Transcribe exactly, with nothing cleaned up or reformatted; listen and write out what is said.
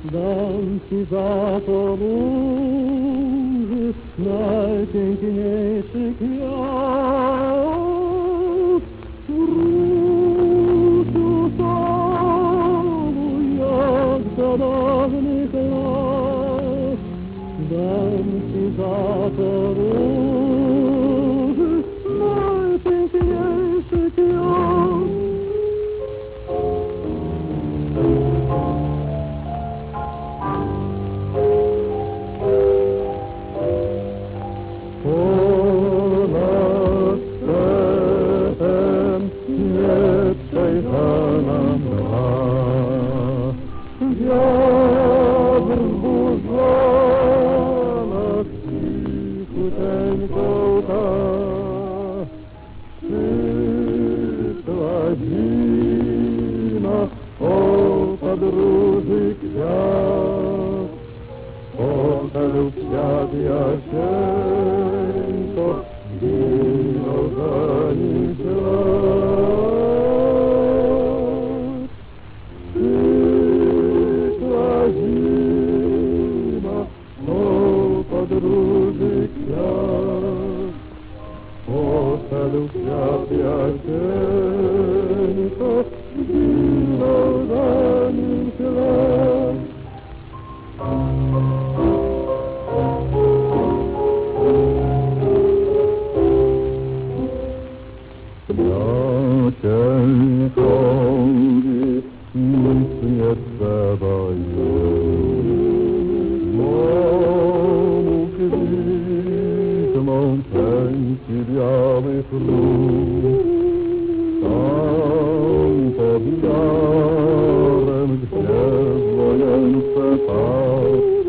Dam ci za to róży, najpiękniejszy kwiat. Wrócił cały jak za dawnych lat. Dam ci za to róży, najpiękniejszy kwiat. Ponad światem nieprzejrzana mgła, wiatr wzburzona cichuteńką tak. Przyszła zima, opadł róży kwiat. Poszedł w świat jasieńko, ginął za nim ślad. Przyszła zima, opadł róży kwiat. Poszedł w świat jasieńko, ginął za nim ślad. Przyjaciel chory, nic nie trzeba już. Pomógł widmą pęki białych róż. Tam pod jarem, gdzie zwojące patrz,